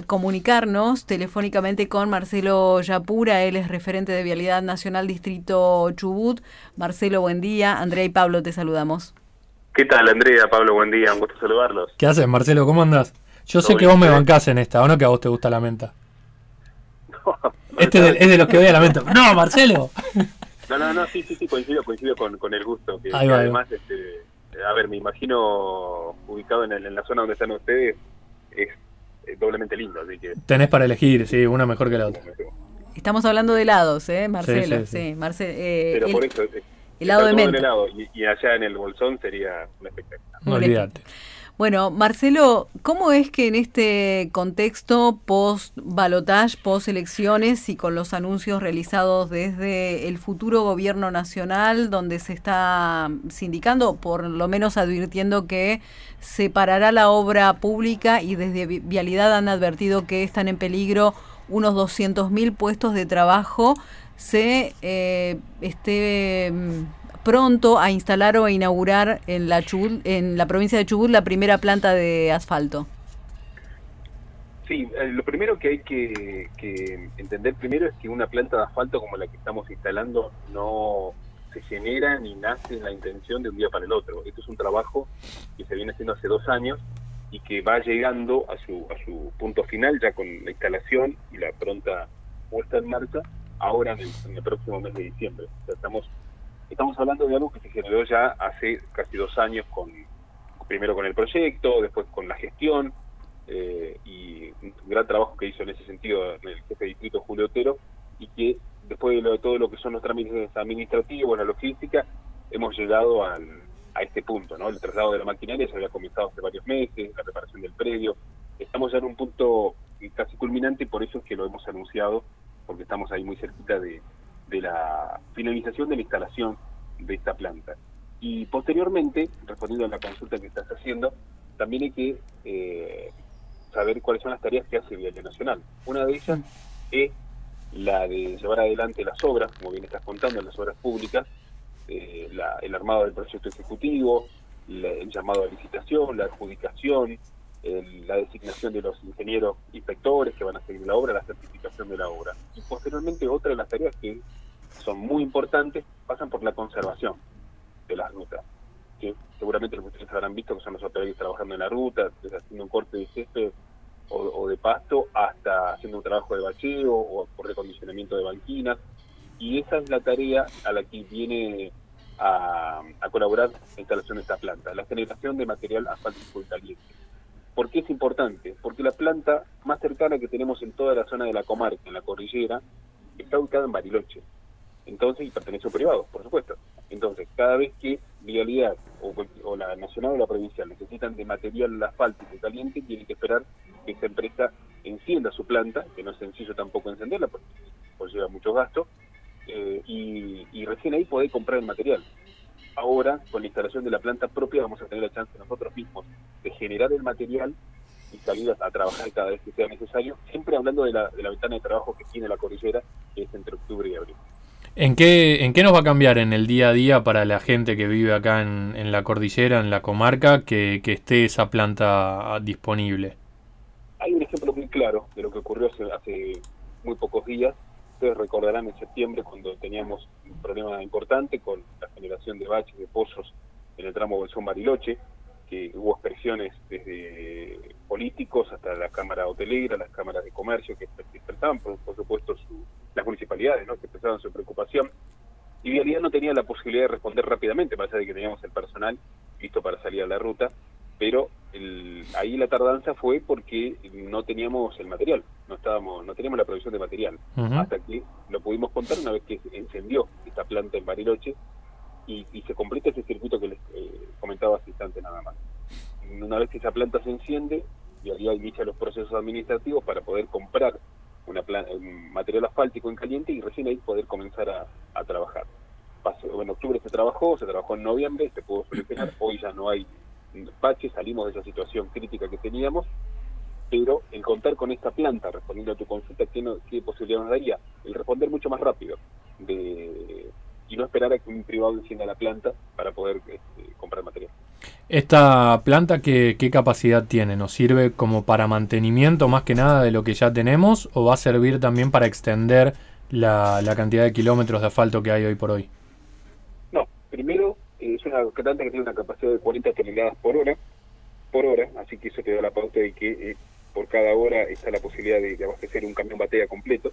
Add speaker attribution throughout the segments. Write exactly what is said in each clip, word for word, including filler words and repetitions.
Speaker 1: comunicarnos telefónicamente con Marcelo Yapura. Él es referente de Vialidad Nacional Distrito Chubut. Marcelo, buen día. Andrea y Pablo, te saludamos.
Speaker 2: ¿Qué tal, Andrea? Pablo, buen día. Un gusto saludarlos.
Speaker 3: ¿Qué haces, Marcelo? ¿Cómo andás? Yo sé que vos me bancás en esta, ¿o no? Que a vos te gusta la menta. No, este es de, es de los que ve a la menta. ¡No, Marcelo!
Speaker 2: No, no, no, sí, sí, sí, coincido, coincido con, con el gusto. Que,
Speaker 3: ahí
Speaker 2: que
Speaker 3: va,
Speaker 2: además, este, a ver, me imagino ubicado en, el, en la zona donde están ustedes, es, es doblemente lindo, así que...
Speaker 3: Tenés para elegir, sí, una mejor que la otra.
Speaker 1: Estamos hablando de helados, ¿eh, Marcelo?
Speaker 3: Sí, sí, sí.
Speaker 1: sí Marce, eh,
Speaker 2: Pero
Speaker 1: el,
Speaker 2: por eso, es,
Speaker 1: helado de menta.
Speaker 2: Helado, y, y allá en el Bolsón sería un espectáculo.
Speaker 3: No olvidate.
Speaker 1: Bueno, Marcelo, ¿cómo es que en este contexto post-balotage, post-elecciones y con los anuncios realizados desde el futuro gobierno nacional, donde se está sindicando, por lo menos advirtiendo que se parará la obra pública y desde Vialidad han advertido que están en peligro unos doscientos mil puestos de trabajo, se eh, esté... pronto a instalar o a inaugurar en la Chubut, en la provincia de Chubut, la primera planta de asfalto?
Speaker 2: Sí, eh, lo primero que hay que, que entender primero es que una planta de asfalto como la que estamos instalando no se genera ni nace en la intención de un día para el otro. Esto es un trabajo que se viene haciendo hace dos años y que va llegando a su, a su punto final ya con la instalación y la pronta puesta en marcha ahora en el, en el próximo mes de diciembre. O sea, estamos Estamos hablando de algo que se generó ya hace casi dos años, con primero con el proyecto, después con la gestión, eh, y un gran trabajo que hizo en ese sentido el jefe de distrito Julio Otero, y que después de, lo, de todo lo que son los trámites administrativos, la logística, hemos llegado al, a este punto, ¿no? El traslado de la maquinaria se había comenzado hace varios meses, la reparación del predio, estamos ya en un punto casi culminante y por eso es que lo hemos anunciado, porque estamos ahí muy cerquita de... de la finalización de la instalación de esta planta. Y posteriormente, respondiendo a la consulta que estás haciendo, también hay que eh, saber cuáles son las tareas que hace Vialidad Nacional. Una de ellas es la de llevar adelante las obras, como bien estás contando, las obras públicas, eh, la, el armado del proyecto ejecutivo, la, el llamado a licitación, la adjudicación, el, la designación de los ingenieros inspectores que van a seguir la obra, la certificación de la obra. Y posteriormente otra de las tareas que son muy importantes pasan por la conservación de las rutas, que seguramente los que ustedes habrán visto que son los operarios trabajando en la ruta, desde haciendo un corte de césped o, o de pasto hasta haciendo un trabajo de bacheo o por recondicionamiento de banquinas, y esa es la tarea a la que viene a, a colaborar la instalación de esta planta, la generación de material asfáltico y caliente. ¿Por qué es importante? Porque la planta más cercana que tenemos en toda la zona de la comarca, en la cordillera, está ubicada en Bariloche. Entonces, y pertenece a un privado, por supuesto. Entonces, cada vez que Vialidad o, o la nacional o la provincial necesitan de material asfáltico y caliente, tienen que esperar que esa empresa encienda su planta, que no es sencillo tampoco encenderla, porque pues lleva mucho gasto, eh, y, y recién ahí poder comprar el material. Ahora, con la instalación de la planta propia, vamos a tener la chance nosotros mismos de generar el material y salir a, a trabajar cada vez que sea necesario, siempre hablando de la, de la ventana de trabajo que tiene la cordillera, que es entre octubre y abril.
Speaker 3: ¿En qué, ¿En qué nos va a cambiar en el día a día para la gente que vive acá en, en la cordillera, en la comarca, que, que esté esa planta disponible?
Speaker 2: Hay un ejemplo muy claro de lo que ocurrió hace, hace muy pocos días. Ustedes recordarán en septiembre cuando teníamos un problema importante con la generación de baches, de pozos en el tramo Bolsón-Bariloche, que hubo expresiones desde políticos hasta la Cámara Hotelera, las cámaras de comercio que expresaban, por, por supuesto, su, las municipalidades, ¿no?, que expresaban su preocupación. Y Vialidad no tenía la posibilidad de responder rápidamente, más allá de que teníamos el personal listo para salir a la ruta, pero el, ahí la tardanza fue porque no teníamos el material, no estábamos, no teníamos la provisión de material, uh-huh. hasta que lo pudimos contar una vez que se encendió esta planta en Bariloche y, y se completa ese circuito que les eh, comentaba hace instante nada más. Una vez que esa planta se enciende, Vialidad inicia los procesos administrativos para poder comprar una plan, un material asfáltico en caliente y recién ahí poder comenzar a, a trabajar. Pasó, en octubre se trabajó, se trabajó en noviembre, se pudo solucionar, hoy ya no hay baches, salimos de esa situación crítica que teníamos, pero el contar con esta planta, respondiendo a tu consulta, ¿qué, no, qué posibilidad nos daría? El responder mucho más rápido de, y no esperar a que un privado encienda la planta para poder este, comprar material.
Speaker 3: ¿Esta planta qué, qué capacidad tiene? ¿Nos sirve como para mantenimiento más que nada de lo que ya tenemos o va a servir también para extender la, la cantidad de kilómetros de asfalto que hay hoy por hoy?
Speaker 2: No, primero eh, es una planta que tiene una capacidad de cuarenta toneladas por hora, por hora, así que eso te da la pauta de que eh, por cada hora está la posibilidad de, de abastecer un camión batea completo,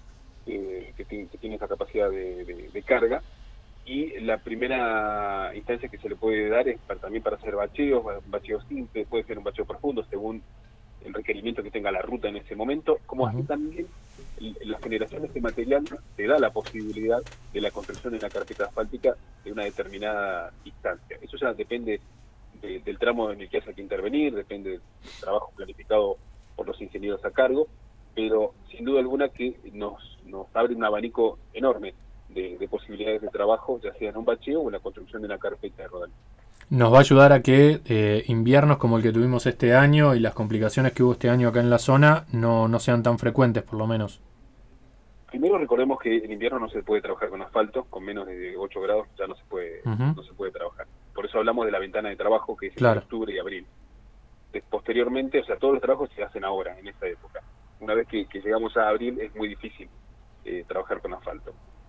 Speaker 2: eh, que, tiene, que tiene esa capacidad de, de, de carga. Y la primera instancia que se le puede dar es para, también para hacer bacheos, bacheos simples, puede ser un bacheo profundo según el requerimiento que tenga la ruta en ese momento, como así también la generación de este material te da la posibilidad de la construcción de una carpeta asfáltica de una determinada distancia. Eso ya depende de, del tramo en el que haya que intervenir, depende del trabajo planificado por los ingenieros a cargo, pero sin duda alguna que nos, nos abre un abanico enorme De, de posibilidades de trabajo, ya sea en un bacheo o en la construcción de una carpeta de rodal.
Speaker 3: ¿Nos va a ayudar a que eh, inviernos como el que tuvimos este año y las complicaciones que hubo este año acá en la zona no, no sean tan frecuentes, por lo menos?
Speaker 2: Primero recordemos que en invierno no se puede trabajar con asfalto, con menos de ocho grados ya no se puede uh-huh. no se puede trabajar. Por eso hablamos de la ventana de trabajo, que es claro. entre octubre y abril. Posteriormente, o sea, todos los trabajos se hacen ahora, en esta época. Una vez que, que llegamos a abril es muy difícil eh, trabajar con asfalto.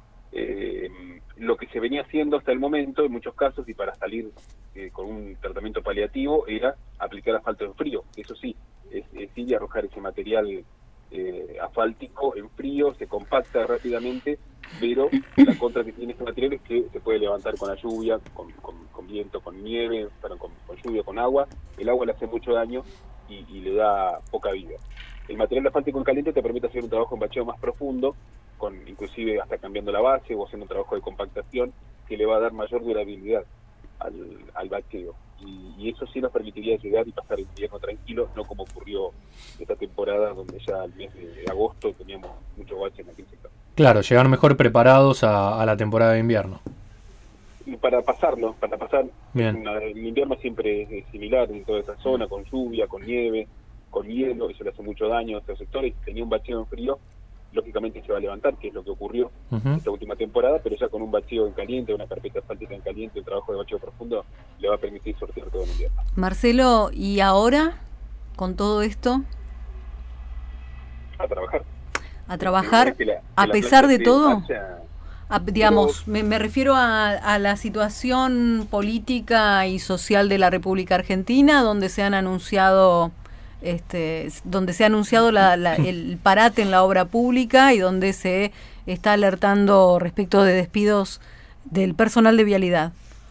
Speaker 2: Eh, lo que se venía haciendo hasta el momento, en muchos casos, y para salir eh, con un tratamiento paliativo, era aplicar asfalto en frío. Eso sí, es, es sí arrojar ese material eh, asfáltico en frío, se compacta rápidamente, pero la contra que tiene este material es que se puede levantar con la lluvia, con, con, con viento, con nieve, perdón, con, con lluvia, con agua. El agua le hace mucho daño y, y le da poca vida. El material asfáltico en caliente te permite hacer un trabajo en bacheo más profundo, con inclusive hasta cambiando la base o haciendo un trabajo de compactación que le va a dar mayor durabilidad al, al bacheo. Y, y eso sí nos permitiría llegar y pasar el invierno tranquilo, no como ocurrió esta temporada donde ya el mes de agosto teníamos mucho bache en aquel sector.
Speaker 3: Claro, llegar mejor preparados a, a la temporada de invierno.
Speaker 2: Y para pasarlo, para pasar,
Speaker 3: Bien.
Speaker 2: Una, el invierno siempre es similar en toda esa zona, con lluvia, con nieve, con hielo, eso le hace mucho daño a estos sectores. Tenía un bacheo en frío, lógicamente se va a levantar, que es lo que ocurrió uh-huh. esta última temporada, pero ya con un bacheo en caliente, una carpeta asfáltica en caliente, un trabajo de bacheo profundo, le va a permitir sortear todo el invierno.
Speaker 1: Marcelo, ¿y ahora, con todo esto?
Speaker 2: A trabajar.
Speaker 1: A trabajar,
Speaker 2: que la, que
Speaker 1: a pesar de todo,
Speaker 2: marcha,
Speaker 1: a, digamos, pero, me, me refiero a, a la situación política y social de la República Argentina, donde se han anunciado... Este, donde se ha anunciado la, la, el parate en la obra pública y donde se está alertando respecto de despidos del personal de vialidad.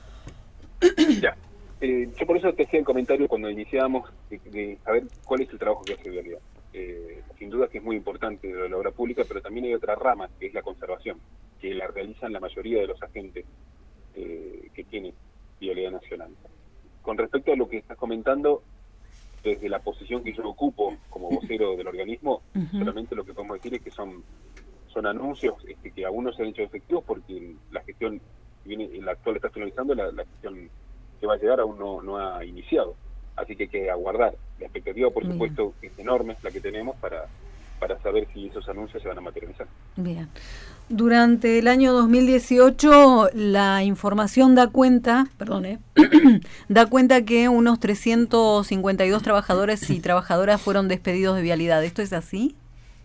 Speaker 2: Ya, eh, yo por eso te hacía el comentario cuando iniciábamos de, de saber cuál es el trabajo que hace vialidad. Eh, sin duda que es muy importante de la obra pública, pero también hay otra rama, que es la conservación, que la realizan la mayoría de los agentes eh, que tiene Vialidad Nacional. Con respecto a lo que estás comentando, desde la posición que yo ocupo como vocero del organismo, uh-huh. solamente lo que podemos decir es que son son anuncios este, que aún no se han hecho efectivos porque la gestión, viene, la actual está finalizando, la, la gestión que va a llegar aún no, no ha iniciado. Así que hay que aguardar. La expectativa, por Bien. supuesto, es enorme, la que tenemos para, para saber si esos anuncios se van a materializar.
Speaker 1: Bien. Durante el año dos mil dieciocho la información da cuenta, perdón, eh, da cuenta que unos trescientos cincuenta y dos trabajadores y trabajadoras fueron despedidos de vialidad. ¿Esto es así?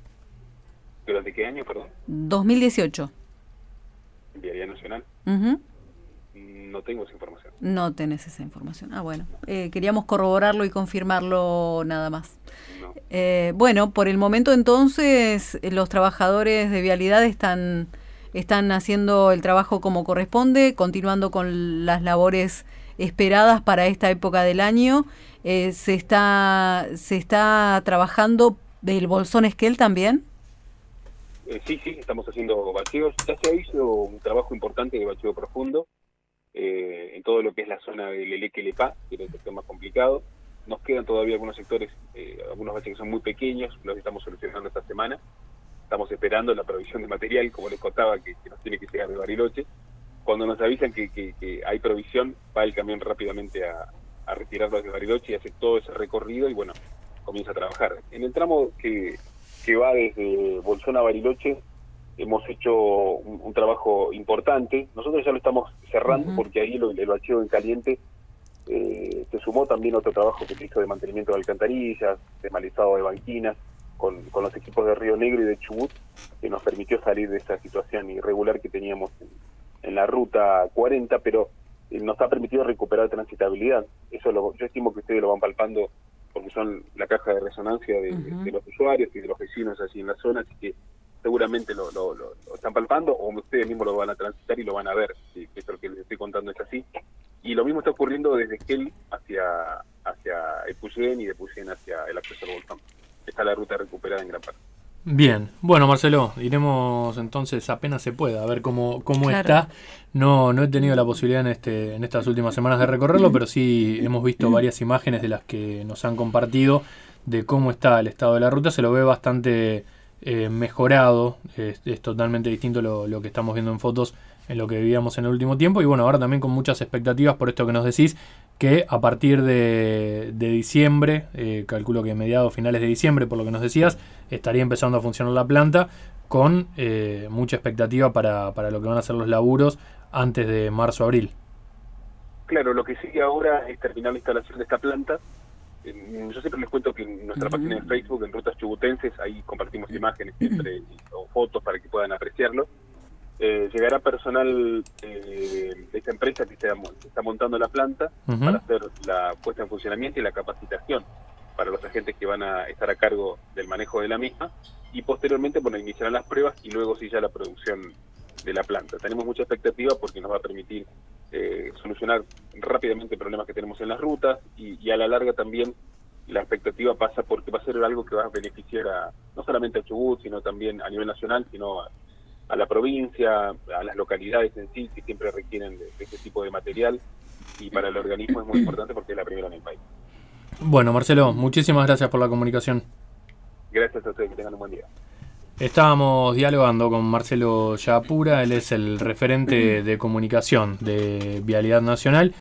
Speaker 2: ¿Durante qué año, perdón?
Speaker 1: dos mil dieciocho.
Speaker 2: ¿En Vialidad Nacional?
Speaker 1: Uh-huh.
Speaker 2: No tengo esa información.
Speaker 1: No tenés esa información. Ah, bueno. Eh, queríamos corroborarlo y confirmarlo nada más.
Speaker 2: No.
Speaker 1: Eh, bueno, por el momento entonces los trabajadores de vialidad están, están haciendo el trabajo como corresponde, continuando con las labores esperadas para esta época del año. Eh, se está se está trabajando del Bolsón Esquel también.
Speaker 2: Eh, sí, sí, estamos haciendo bacheos. Ya se hizo un trabajo importante de bacheo profundo eh, en todo lo que es la zona del Eleque-Lepá, que era el sector más complicado. Nos quedan todavía algunos sectores, eh, algunos baches que son muy pequeños, los estamos solucionando esta semana. Estamos esperando la provisión de material, como les contaba, que, que nos tiene que llegar de Bariloche. Cuando nos avisan que, que, que hay provisión, va el camión rápidamente a, a retirarlo de Bariloche y hace todo ese recorrido y bueno, comienza a trabajar. En el tramo que, que va desde Bolsón a Bariloche, hemos hecho un, un trabajo importante. Nosotros ya lo estamos cerrando uh-huh. porque ahí lo, el bacheo en caliente eh, se sumó también otro trabajo que se hizo de mantenimiento de alcantarillas, de malizado de banquinas, con, con los equipos de Río Negro y de Chubut, que nos permitió salir de esa situación irregular que teníamos en, en la ruta cuarenta, pero eh, nos ha permitido recuperar transitabilidad. Eso lo, yo estimo que ustedes lo van palpando porque son la caja de resonancia de, uh-huh. de los usuarios y de los vecinos allí en la zona, así que seguramente lo, lo, lo, lo están palpando, o ustedes mismos lo van a transitar y lo van a ver, si eso es lo que les estoy contando es así. Y lo mismo está ocurriendo desde Esquel hacia hacia Epuyén y de Epuyén hacia el acceso al volcán. Está la ruta recuperada en gran parte.
Speaker 3: Bien, bueno, Marcelo, iremos entonces apenas se pueda a ver cómo, cómo claro. está. No, no he tenido la posibilidad en este en estas últimas semanas de recorrerlo, pero sí hemos visto varias imágenes de las que nos han compartido de cómo está el estado de la ruta. Se lo ve bastante eh, mejorado, es, es totalmente distinto lo, lo que estamos viendo en fotos en lo que vivíamos en el último tiempo, y bueno, ahora también con muchas expectativas por esto que nos decís, que a partir de, de diciembre, eh, calculo que mediados, finales de diciembre, por lo que nos decías, estaría empezando a funcionar la planta, con eh, mucha expectativa para, para lo que van a ser los laburos antes de marzo-abril.
Speaker 2: Claro, lo que sigue ahora es terminar la instalación de esta planta. Eh, yo siempre les cuento que en nuestra uh-huh. página de Facebook, en Rutas Chubutenses, ahí compartimos imágenes siempre, o fotos para que puedan apreciarlo. Eh, llegará personal eh, de esta empresa que está, que está montando la planta uh-huh. para hacer la puesta en funcionamiento y la capacitación para los agentes que van a estar a cargo del manejo de la misma, y posteriormente, bueno, iniciarán las pruebas y luego sí ya la producción de la planta. Tenemos mucha expectativa porque nos va a permitir eh, solucionar rápidamente problemas que tenemos en las rutas, y, y a la larga también la expectativa pasa porque va a ser algo que va a beneficiar a, no solamente a Chubut, sino también a nivel nacional, sino a a la provincia, a las localidades en sí, que siempre requieren de, de este tipo de material, y para el organismo es muy importante porque es la primera en el país.
Speaker 3: Bueno, Marcelo, muchísimas gracias por la comunicación.
Speaker 2: Gracias a ustedes, que tengan un buen día.
Speaker 3: Estábamos dialogando con Marcelo Yapura, él es el referente de comunicación de Vialidad Nacional.